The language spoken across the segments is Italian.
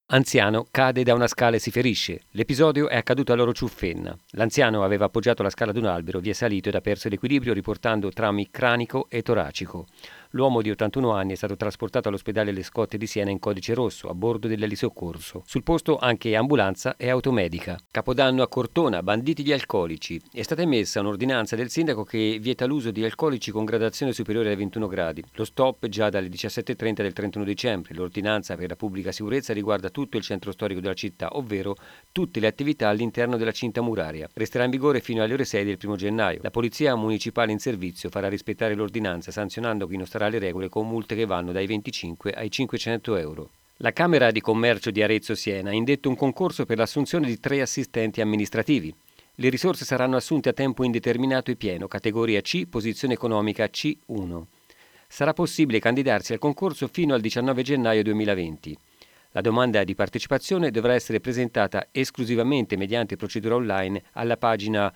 Anziano cade da una scala e si ferisce. L'episodio è accaduto a Loro Ciuffenna. L'anziano aveva appoggiato la scala ad un albero, vi è salito ed ha perso l'equilibrio riportando traumi cranico e toracico. L'uomo di 81 anni è stato trasportato all'ospedale Le Scotte di Siena in codice rosso, a bordo dell'elisoccorso. Sul posto anche ambulanza e automedica. Capodanno a Cortona, banditi gli alcolici. È stata emessa un'ordinanza del sindaco che vieta l'uso di alcolici con gradazione superiore ai 21 gradi. Lo stop già dalle 17:30 del 31 dicembre. L'ordinanza per la pubblica sicurezza riguarda tutto il centro storico della città, ovvero tutte le attività all'interno della cinta muraria. Resterà in vigore fino alle ore 6 del 1 gennaio. La polizia municipale in servizio farà rispettare l'ordinanza sanzionando chi non starà alle regole con multe che vanno dai 25 ai 500 euro. La Camera di Commercio di Arezzo Siena ha indetto un concorso per l'assunzione di 3 assistenti amministrativi. Le risorse saranno assunte a tempo indeterminato e pieno, categoria C, posizione economica C1. Sarà possibile candidarsi al concorso fino al 19 gennaio 2020. La domanda di partecipazione dovrà essere presentata esclusivamente mediante procedura online alla pagina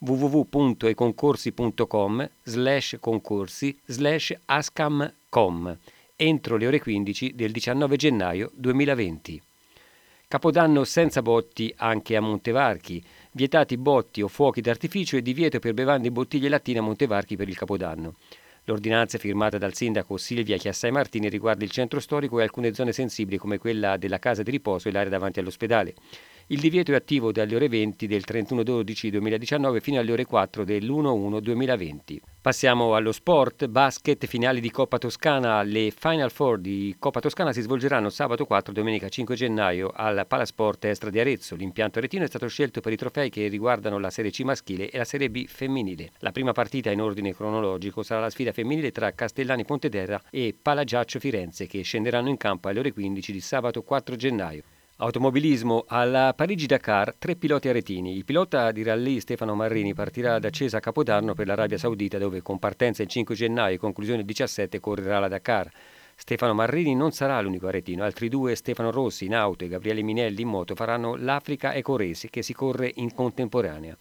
www.econcorsi.com/concorsi/ascam.com entro le ore 15 del 19 gennaio 2020. Capodanno senza botti anche a Montevarchi. Vietati botti o fuochi d'artificio e divieto per bevande in bottiglie lattine a Montevarchi per il Capodanno. L'ordinanza firmata dal sindaco Silvia Chiassai Martini riguarda il centro storico e alcune zone sensibili come quella della casa di riposo e l'area davanti all'ospedale. Il divieto è attivo dalle ore 20 del 31/12/2019 fino alle ore 4 dell'1/1/2020. Passiamo allo sport, basket, finali di Coppa Toscana. Le Final Four di Coppa Toscana si svolgeranno sabato 4 e domenica 5 gennaio al Palasport Estra di Arezzo. L'impianto aretino è stato scelto per i trofei che riguardano la Serie C maschile e la Serie B femminile. La prima partita in ordine cronologico sarà la sfida femminile tra Castellani Ponteterra e Palagiaccio Firenze, che scenderanno in campo alle ore 15 di sabato 4 gennaio. Automobilismo, alla Parigi-Dakar 3 piloti aretini. Il pilota di rally Stefano Marrini partirà da Cesa a Capodanno per l'Arabia Saudita, dove con partenza il 5 gennaio e conclusione il 17 correrà la Dakar. Stefano Marrini non sarà l'unico aretino, altri 2, Stefano Rossi in auto e Gabriele Minelli in moto, faranno l'Africa Eco Race che si corre in contemporanea.